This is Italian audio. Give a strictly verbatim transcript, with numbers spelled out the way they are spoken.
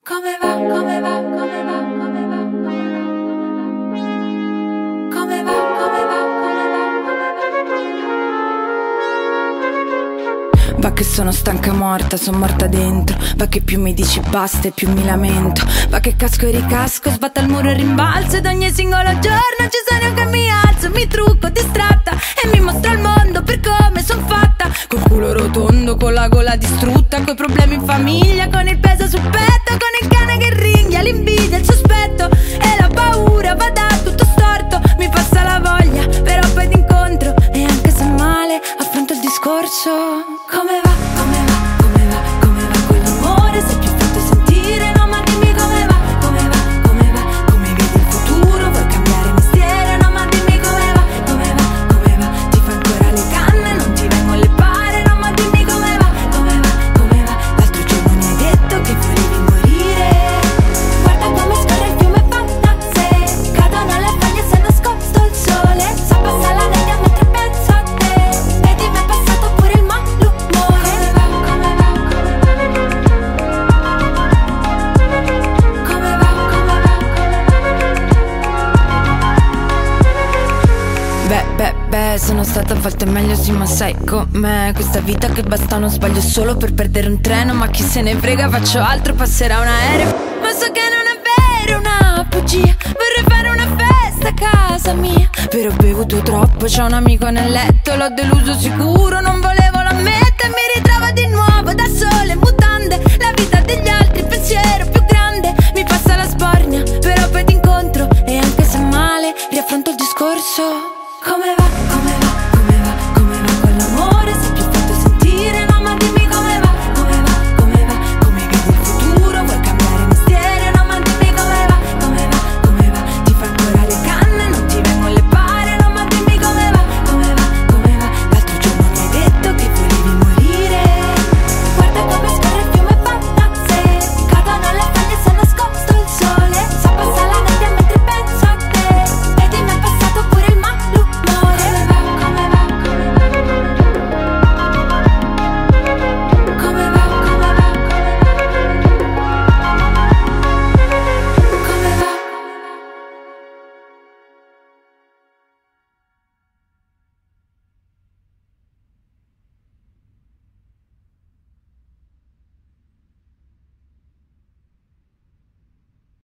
Come va, come va, come va, come va, come va, come va, come va, come va. Va che sono stanca morta, sono morta dentro. Va che più mi dici basta e più mi lamento. Va che casco e ricasco, sbatto al muro e rimbalzo. Ed ogni singolo giorno ci sono io che mi alzo. Mi trucco distratta e mi mostro al mondo per come son fatta. Col culo rotondo, con la gola distrutta, coi problemi in famiglia, con il peso sul petto, con il cane che ringhia, l'invidia, il sospetto e la paura va da tutto storto. Mi passa la voglia, però poi d'incontro, e anche se male affronto il discorso. Come va, come va, come va, come va quell'amore? Sei più forte a sentire, no ma dimmi come va, come va, come va, come vedi il futuro? Vuoi cambiare mestiere, no ma dimmi come va, come va, come va. Ti fa ancora le canne, non ti vengo alle pare, no ma dimmi come va, come va, come va. L'altro giorno mi hai detto che volevi morire. Guarda come scorre il fiume Fantasè, cadono le foglie se nascosto il sole. So passa la nebbia mentre penso a te, vedi mi è passato pure il malumore. Come va, come va, come va, come va, come va. Beh, beh, beh, sono stata a volte meglio sì, ma sai com'è questa vita che basta uno sbaglio solo per perdere un treno. Ma chi se ne frega, faccio altro, passerà un aereo. Ma so che non è vero, una bugia. Vorrei fare una festa a casa mia, però ho bevuto troppo, c'ho un amico nel letto. L'ho deluso sicuro, non volevo l'ammettere. Mi ritrovo di nuovo da sole, in mutande. La vita degli altri, il pensiero più grande. Mi passa la sbornia, però poi ti incontro, e anche se male riaffronto il discorso.